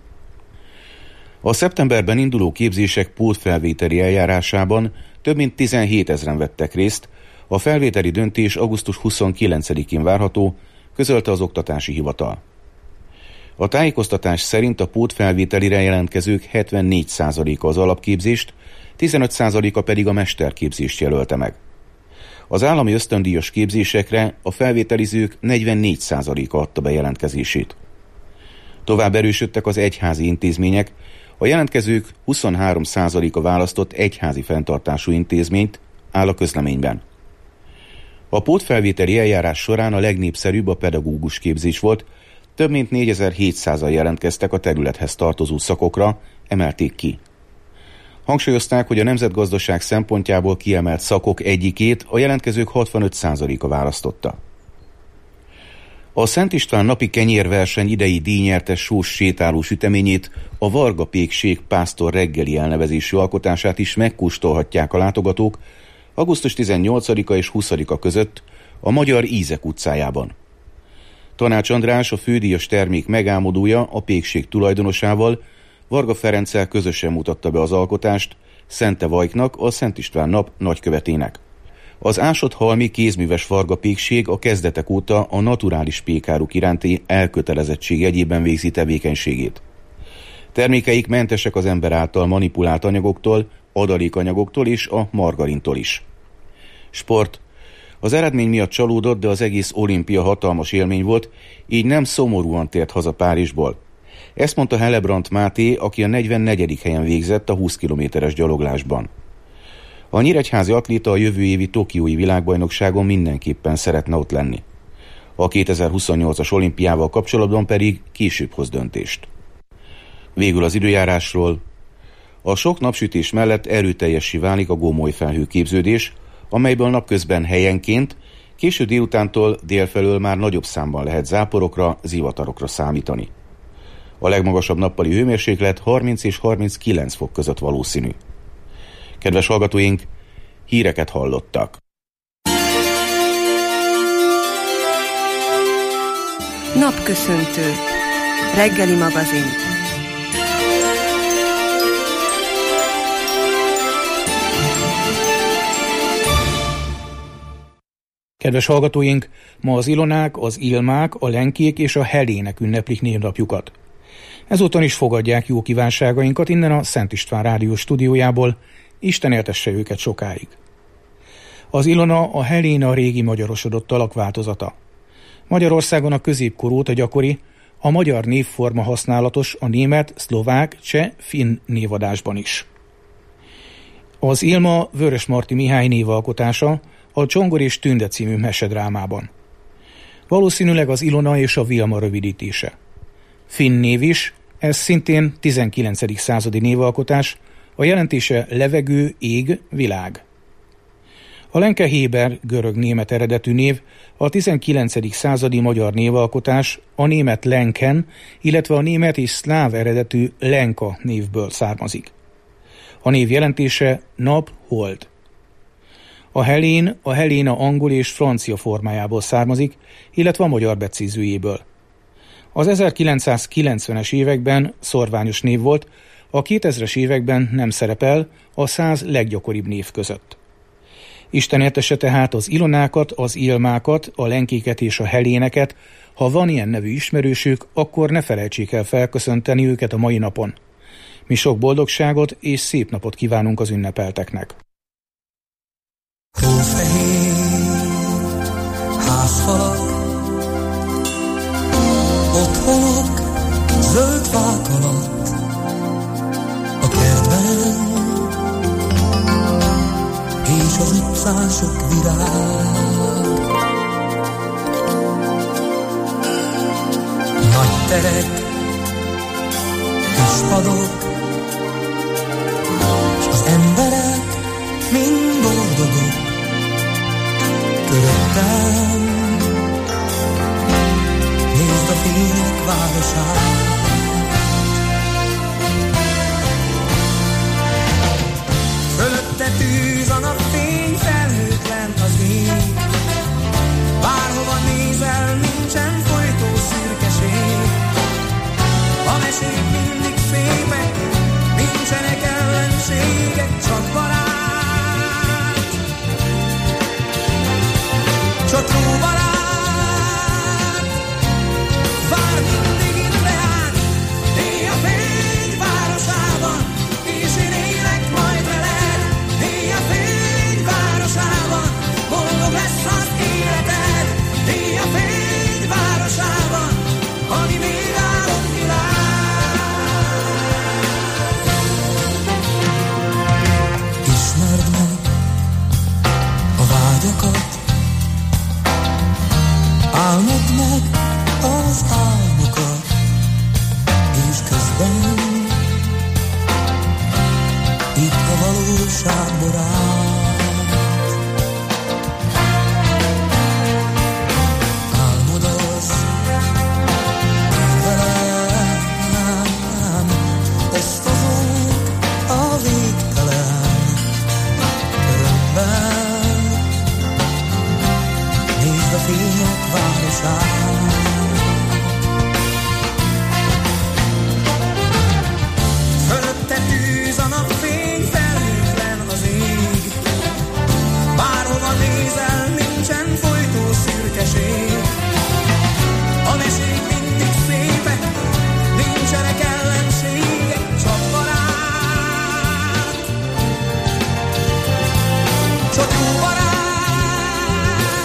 A szeptemberben induló képzések pótfelvételi eljárásában több mint tizenhétezren vettek részt, a felvételi döntés augusztus huszonkilencedikén várható, közölte az Oktatási Hivatal. A tájékoztatás szerint a pótfelvételire jelentkezők hetvennégy százaléka az alapképzést, tizenöt százaléka pedig a mesterképzést jelölte meg. Az állami ösztöndíjas képzésekre a felvételizők negyvennégy százaléka adta be jelentkezését. Tovább erősödtek az egyházi intézmények, a jelentkezők huszonhárom százaléka választott egyházi fenntartású intézményt, áll a közleményben. A pótfelvételi eljárás során a legnépszerűbb a pedagógus képzés volt, több mint négyezer-hétszázan jelentkeztek a területhez tartozó szakokra, emelték ki. Hangsúlyozták, hogy a nemzetgazdaság szempontjából kiemelt szakok egyikét a jelentkezők hatvanöt százaléka választotta. A Szent István napi kenyérverseny idei díjnyertes sós sétálós üteményét, a Varga Pékség Pásztor reggeli elnevezésű alkotását is megkóstolhatják a látogatók augusztus tizennyolcadika és huszadika között a Magyar Ízek utcájában. Tanács András, a fődíjas termék megálmodója, a pékség tulajdonosával, Varga Ferenccel közösen mutatta be az alkotást Szente Vajknak, a Szent István nap nagykövetének. Az Ásott-halmi kézműves Varga Pékség a kezdetek óta a naturális pékáruk iránti elkötelezettség jegyében végzi tevékenységét. Termékeik mentesek az ember által manipulált anyagoktól, adalékanyagoktól és a margarintól is. Sport. Az eredmény miatt csalódott, de az egész olimpia hatalmas élmény volt, így nem szomorúan tért haza Párizsból. Ezt mondta Hellebrandt Máté, aki a negyvennegyedik helyen végzett a húsz kilométeres gyaloglásban. A nyíregyházi atléta a jövő évi tokiói világbajnokságon mindenképpen szeretne ott lenni. A kétezer-huszonnyolcas olimpiával kapcsolatban pedig később hoz döntést. Végül az időjárásról. A sok napsütés mellett erőteljessé válik a gomoly felhőképződés, amelyből napközben helyenként, késő délutántól délfelől már nagyobb számban lehet záporokra, zivatarokra számítani. A legmagasabb nappali hőmérséklet harminc és harminckilenc fok között valószínű. Kedves hallgatóink, híreket hallottak. Napköszöntő. Reggeli magazin. Kedves hallgatóink, ma az Ilonák, az Ilmák, a Lenkék és a Helének ünneplik névnapjukat. Ezúton is fogadják jó kívánságainkat innen a Szent István Rádió stúdiójából, Isten éltesse őket sokáig. Az Ilona, a Helén a régi magyarosodott alakváltozata. Magyarországon a középkor óta gyakori, a magyar névforma használatos a német, szlovák, cseh, finn névadásban is. Az Ilma Vörösmarty Mihály névalkotása a Csongor és Tünde című mesedrámában. Valószínűleg az Ilona és a Vilma rövidítése. Finn név is, ez szintén tizenkilencedik századi névalkotás, a jelentése levegő, ég, világ. A Lenke Héber görög-német eredetű név a tizenkilencedik századi magyar névalkotás a német Lenken, illetve a német és szláv eredetű Lenka névből származik. A név jelentése nap, hold. A Helén a Heléna angol és francia formájából származik, illetve a magyar becézőjéből. Az ezerkilencszázkilencvenes években szorványos név volt, a kétezres években nem szerepel a száz leggyakoribb név között. Isten éltesse tehát az Ilonákat, az Ilmákat, a Lenkéket és a Heléneket, ha van ilyen nevű ismerősük, akkor ne felejtsék el felköszönteni őket a mai napon. Mi sok boldogságot és szép napot kívánunk az ünnepelteknek. Hófehér házfalak, otthonok zöld fák alatt, a kertben és az utcán sok virág. Nagy terek, kis padok, s az emberek mind boldogok. Köröttem nézd a fények városát. Fölötte tűz a napfény, felhőtlen az ég. Bárhova nézel, nincsen folytó szürkeség. A mesék mindig szépek, nincsenek ellenségek, csak barát. Csak jó barát, vár mindig itt leáll, éj a fény városában, és én élek majd veled. Éj a fény városában, boldog lesz az életed. Éj a fény városában, ami még álomvilág. Ismerd meg a vágyakat, álmod meg az álmokat, és közben itt a valóság barát. Álmod az, én velem, osztozunk a végtelen körömben. Nézd a fények városát. Fölötte tűz a napfény, felhőtlen az ég. Bárhova nézel, nincsen folytó szürkeség. A mesék mindig szépek, nincsenek ellenségek, csak barát. Csak jó barát.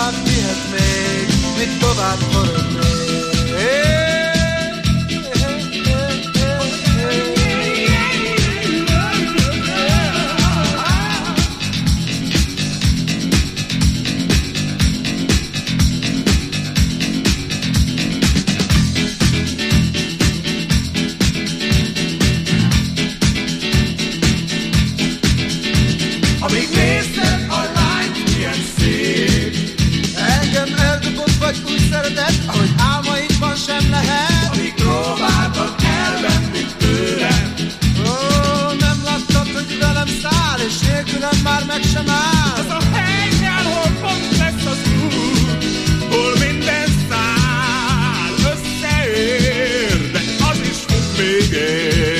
tovább vihet még, mit tovább forog még. Amíg nézted a lányt, milyen szép, Engem eldobott vagy úgy szeretett, ahogy álmaidban sem lehet. amíg próbáltad elvenni tőlem, Ó, nem láttad, hogy velem száll, és nélkülem már meg sem áll. az a helyen, hol pont lesz az út, hol minden szál összeér, de az is fog még ér.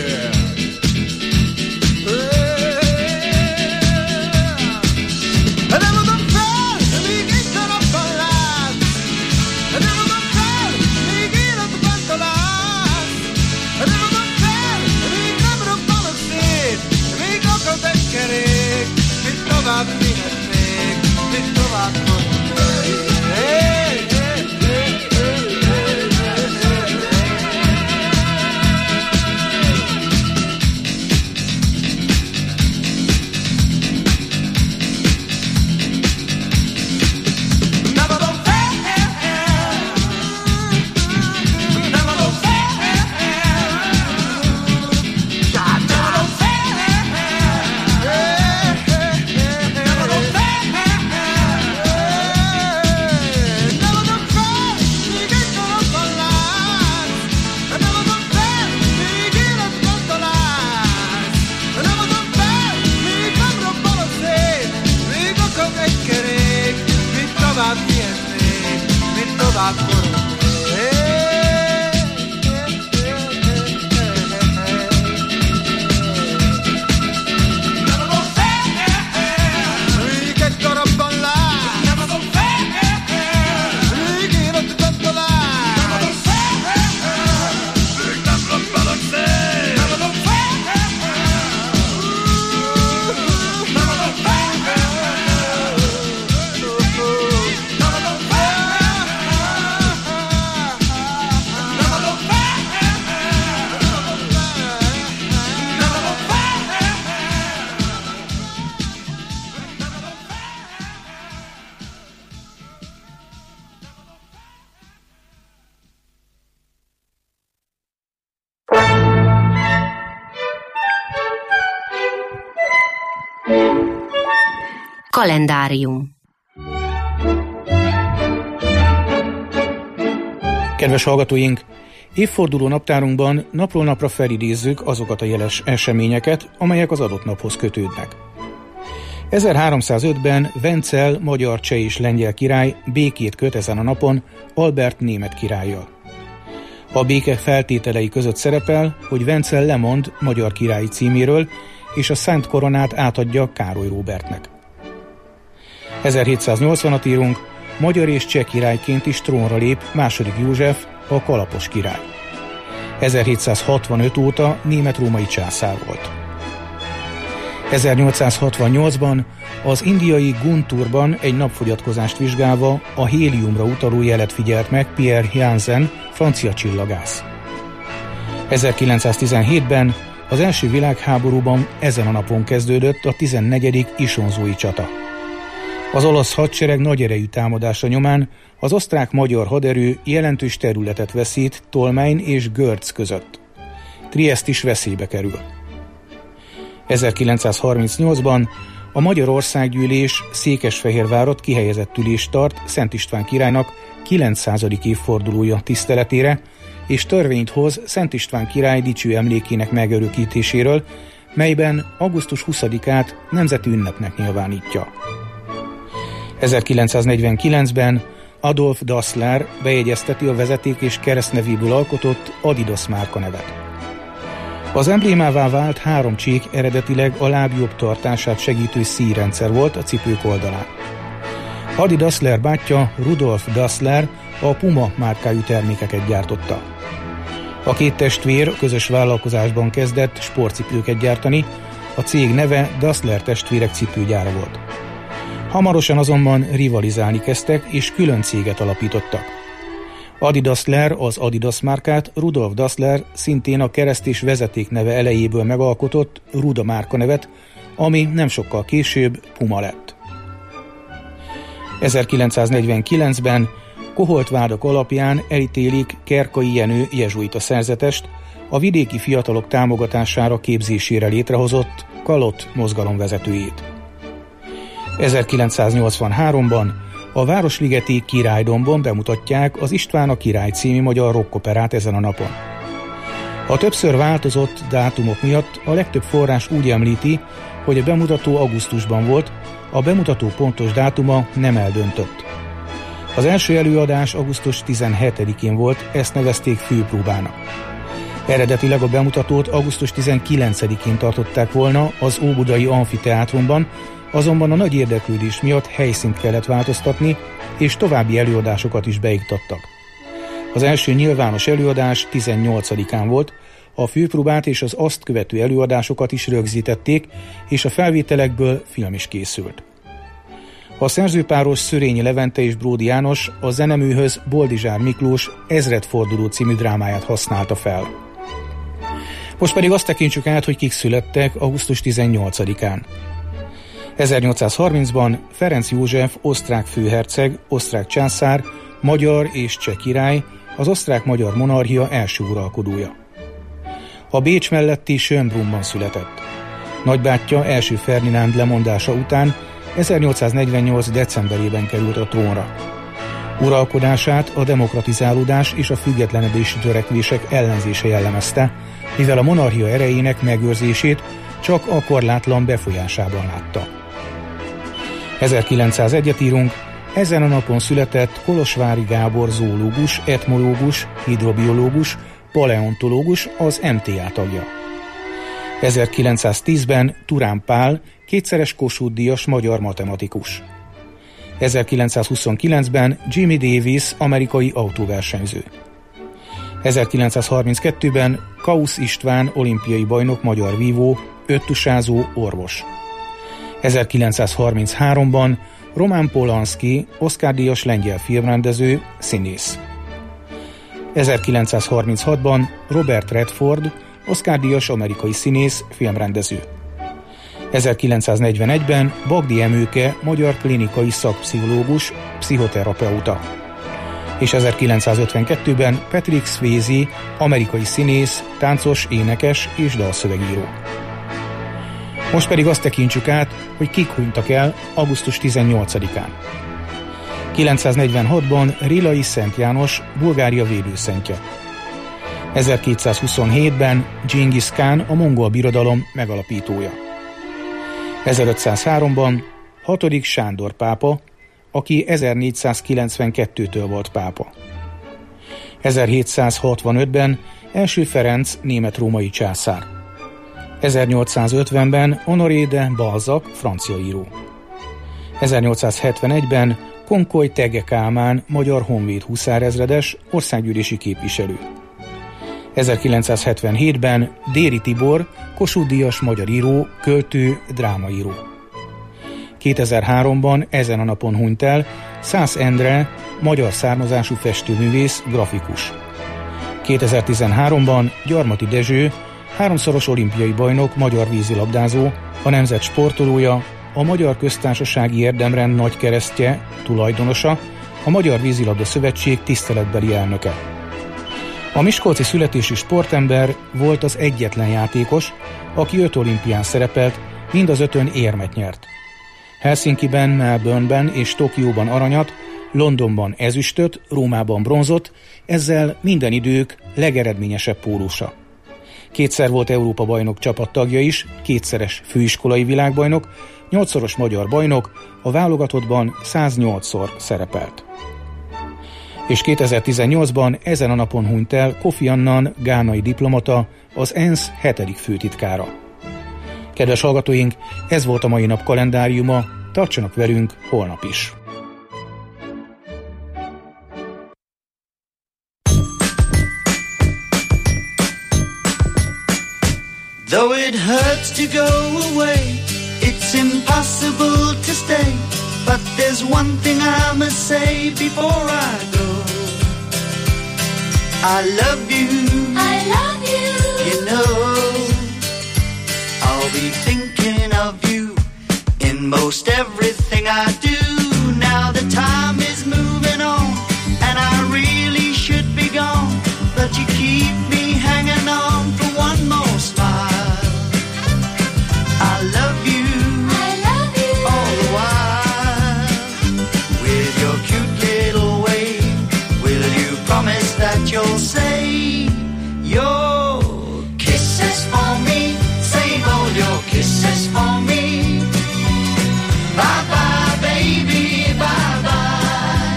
Nem adom fel, míg egy darabban látsz. Nem adom fel, míg életben találsz. Nem adom fel, míg nem robbanok szét. Míg akad egy kerék, mit tovább vihet még, mit tovább forog még. Hey, hey, hey, hey, hey, hey, hey. Nem adom fel, nem adom fel, nem adom fel, nem adom fel. Nem adom fel, míg egy darabban látsz. Nem adom fel, míg életben találsz. Nem adom fel, míg nem robbanok szét. Míg akad egy kerék, mit tovább vihet még, mit tovább forog még. Nem adom fel, Míg egy darabban látsz. nem adom fel, Míg életben találsz. nem adom fel, még nem robbanok szét. Nem adom fel, nem adom fel, nem adom fel, nem adom fel, nem adom fel. Kalendárium. Kedves hallgatóink, évforduló naptárunkban napról napra felidézzük azokat a jeles eseményeket, amelyek az adott naphoz kötődnek. ezerháromszázötben Vencel magyar, cseh és lengyel király békét köt ezen a napon Albert német királlyal. A béke feltételei között szerepel, hogy Vencel lemond magyar királyi címéről, és a Szent Koronát átadja Károly Róbertnek. ezerhétszáznyolcvanat írunk, magyar és cseh királyként is trónra lép második József, a kalapos király. ezerhétszázhatvanöt óta német-római császár volt. ezernyolcszázhatvannyolcban az indiai Gunturban egy napfogyatkozást vizsgálva a héliumra utaló jelet figyelt meg Pierre Janssen, francia csillagász. ezerkilencszáztizenhétben az első világháborúban ezen a napon kezdődött a tizennegyedik isonzói csata. Az olasz hadsereg nagy erejű támadása nyomán az osztrák-magyar haderő jelentős területet veszít Tolmein és Görz között. Triest is veszélybe kerül. ezerkilencszázharmincnyolcban a Magyar Országgyűlés Székesfehérvárot kihelyezett ülést tart Szent István királynak kilencszázadik évfordulója tiszteletére, és törvényt hoz Szent István király dicső emlékének megörökítéséről, melyben augusztus huszadikát nemzeti ünnepnek nyilvánítja. ezerkilencszáznegyvenkilencben Adolf Dassler bejegyezteti a vezeték és keresztnevéből alkotott Adidas márkanevet. Az emblémává vált három csík eredetileg a lábjobb tartását segítő szíjrendszer volt a cipők oldalán. Adi Dassler bátyja Rudolf Dassler a Puma márkájú termékeket gyártotta. A két testvér közös vállalkozásban kezdett sportcipőket gyártani, a cég neve Dassler testvérek cipőgyára volt. Hamarosan azonban rivalizálni kezdtek, és külön céget alapítottak. Adi Dassler az Adidas márkát, Rudolf Dassler szintén a kereszt és vezeték neve elejéből megalkotott Ruda márkanevet, ami nem sokkal később Puma lett. ezerkilencszáznegyvenkilencben koholt vádak alapján elítélik Kerkai Jenő jezsuita szerzetest, a vidéki fiatalok támogatására képzésére létrehozott Kalott mozgalom vezetőjét. ezerkilencszáznyolcvanháromban a Városligeti Királydombon bemutatják az István a király című magyar rockoperát ezen a napon. A többször változott dátumok miatt a legtöbb forrás úgy említi, hogy a bemutató augusztusban volt, a bemutató pontos dátuma nem eldöntött. Az első előadás augusztus tizenhetedikén volt, ezt nevezték főpróbának. Eredetileg a bemutatót augusztus tizenkilencedikén tartották volna az óbudai amfiteátrumban, azonban a nagy érdeklődés miatt helyszínt kellett változtatni, és további előadásokat is beiktattak. Az első nyilvános előadás tizennyolcadikán volt, a főpróbát és az azt követő előadásokat is rögzítették, és a felvételekből film is készült. A szerzőpáros Szörényi Levente és Bródi János a zeneműhöz Boldizsár Miklós Ezredforduló című drámáját használta fel. Most pedig azt tekintsük át, hogy kik születtek augusztus tizennyolcadikán. ezernyolcszázharmincban Ferenc József osztrák főherceg, osztrák császár, magyar és cseh király, az osztrák-magyar monarchia első uralkodója. A Bécs melletti Schönbrunn-ban született. Nagybátyja első Ferdinánd lemondása után ezernyolcszáznegyvennyolc decemberében került a trónra. Uralkodását a demokratizálódás és a függetlenedési törekvések ellenzése jellemezte, mivel a monarchia erejének megőrzését csak a korlátlan befolyásában látta. ezerkilencszázegyet írunk, ezen a napon született Kolozsvári Gábor zoológus, etmológus, hidrobiológus, paleontológus, az em té á tagja. ezerkilencszáztízben Turán Pál, kétszeres Kossuth-díjas magyar matematikus. ezerkilencszázhuszonkilencben Jimmy Davis, amerikai autóversenyző. ezerkilencszázharminckettőben Kausz István, olimpiai bajnok, magyar vívó, öttusázó, orvos. ezerkilencszázharminchárom-ban Roman Polanski, Oscar-díjas lengyel filmrendező, színész. ezerkilencszázharminchatban Robert Redford, Oscar-díjas amerikai színész, filmrendező. ezerkilencszáznegyvenegyben Bagdi Emőke, magyar klinikai szakpszichológus, pszichoterapeuta. És ezerkilencszázötvenkettőben Patrick Swayze, amerikai színész, táncos, énekes és dalszövegíró. Most pedig azt tekintsük át, hogy kik hunytak el augusztus tizennyolcadikán. kilencszáznegyvenhatban Rilai Szent János, Bulgária védőszentje. ezerkétszázhuszonhétben Dzsingisz Kán, a mongol birodalom megalapítója. ezerötszázháromban hatodik Sándor pápa, aki ezernégyszázkilencvenkettőtől volt pápa. ezerhétszázhatvanötben első Ferenc német-római császár. ezernyolcszázötvenben Honoré de Balzac, francia író. ezernyolcszázhetvenegyben Konkoly Tegge Kálmán, magyar honvéd huszárezredes, országgyűlési képviselő. ezerkilencszázhetvenhétben Déri Tibor, Kossuth-díjas magyar író, költő, drámaíró. kétezer-háromban ezen a napon hunyt el Szász Endre, magyar származású festőművész, grafikus. kétezer-tizenháromban Gyarmati Dezső, háromszoros olimpiai bajnok, magyar vízilabdázó, a nemzet sportolója, a Magyar Köztársasági Érdemrend nagykeresztje, tulajdonosa, a Magyar Vízilabda Szövetség tiszteletbeli elnöke. A miskolci születésű sportember volt az egyetlen játékos, aki öt olimpián szerepelt, mind az ötön érmet nyert. Helsinkiben, Melbourneben és Tokióban aranyat, Londonban ezüstöt, Rómában bronzot, ezzel minden idők legeredményesebb pólusa. Kétszer volt Európa-bajnok csapattagja is, kétszeres főiskolai világbajnok, nyolcszoros magyar bajnok, a válogatottban száznyolcszor szerepelt. És kétezer-tizennyolcban ezen a napon hunyt el Kofi Annan, gánai diplomata, az ENSZ hetedik főtitkára. Kedves hallgatóink, ez volt a mai nap kalendáriuma, tartsanak velünk holnap is! Though it hurts to go away, it's impossible to stay. But there's one thing I must say before I go. I love you, I love you. You know, I'll be thinking of you in most everything I do. Now the time is moving on, and I really should be gone, but you keep me hanging on for one more smile. I love you, I love you. all the while. With your cute little way, will you promise that you'll save your kisses for me? Save all your kisses for me. Bye bye, baby, bye bye.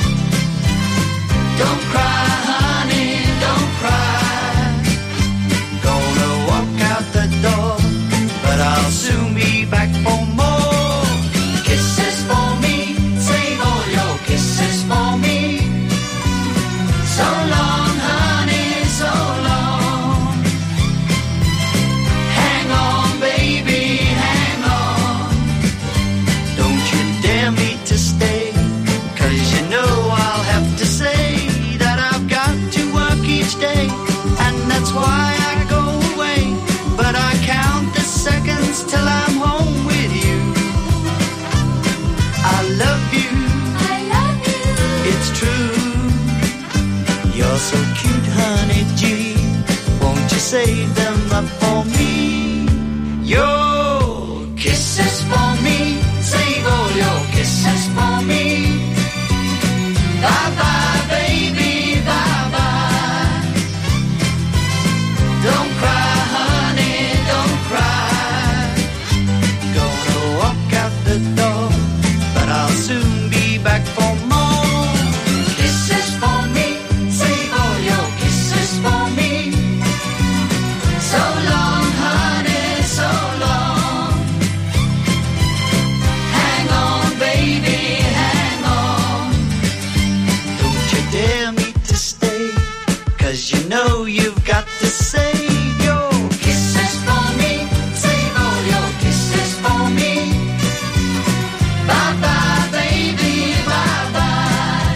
Don't cry, honey, don't cry. Gonna walk out the door, but I'll soon be back for more kisses for me. Save all your kisses for me. So long, honey, so long. Hang on, baby, hang on. Don't you dare me to stay, 'cause you know I'll have to say that I've got to work each day, and that's why I go away. But I count the seconds till I'm home with you. I love you, I love you. it's true. You're so cute, honey G. Won't you save them up for me? Your kisses for me. Save all your kisses for me. Bye bye, baby, bye bye. Don't cry, honey, don't cry. Gonna walk out the door, but I'll soon be back for more kisses for me. Save all your kisses for me. So long, honey, so long. Hang on, baby, hang on. Don't you dare me to stay, 'cause you know you've got to save your kisses for me. Save all your kisses for me. Bye bye, baby, bye bye.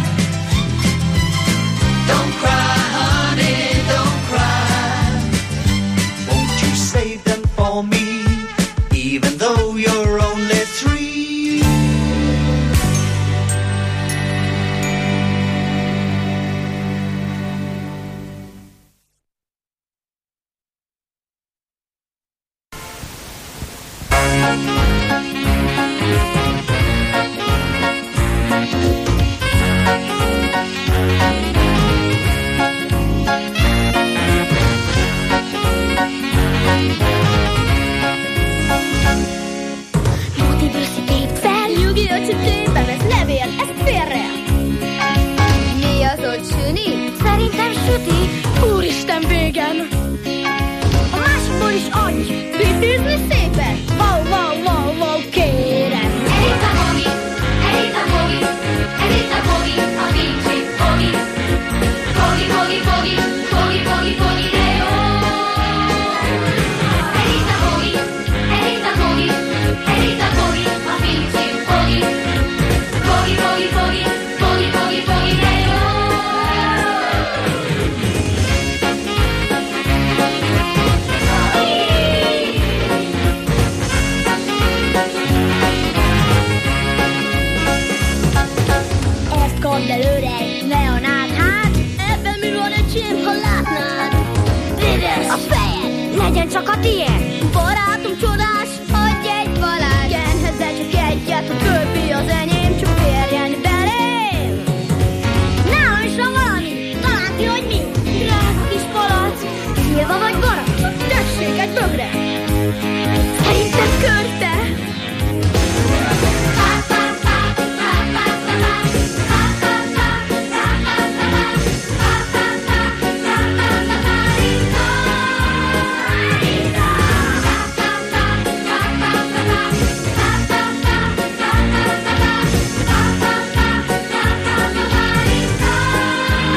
Don't cry, honey, don't cry. Won't you save them for me, even though you're only three? Jóti bröszi tép fel, nyugi öcsi tépem, ez levél, ez félre. Mi az ott süni? Szerintem süti. Úristen végem! A másikból is annyi, pipizni szépen. Wow, wow, wow, wow, kérem. Elita Bogi, Elita Bogi, Elita Bogi, a kincsi Bogi. Bogi, Bogi, Bogi, Bogi, Bogi, Bogi, de jó. Elita Bogi, Elita Bogi, Elita Bogi, a kincsi Bogi. Bogi, Bogi, Bogi, Bogi, Bogi, Bogi, de jó. Ezt kapd el öreg, ne a nád, hát ebben mi van öcsém, ha látnád. Üres a fejed, legyen csak a tiéd. Barátom csodás, adj egy Balázs. Genhez csak egyet, a többi az enyém, csak férjen belém. Nálam is van valami, talán ki, hogy mi. Drága kis palac, nyilva vagy barack, tessék egy bögre. Szerintem körte.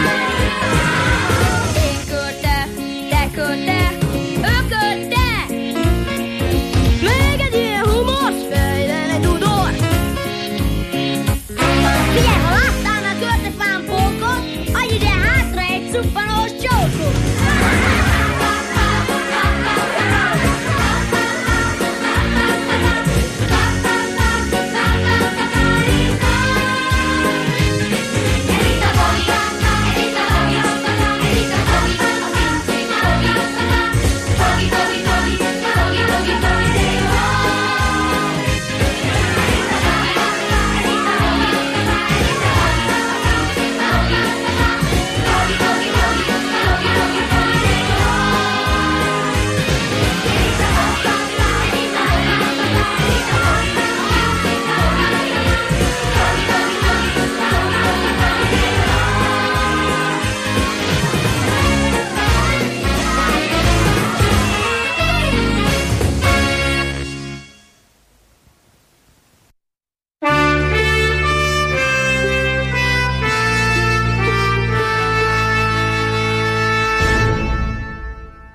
Én körte, te körte, ő körte,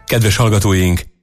Kedves hallgatóink,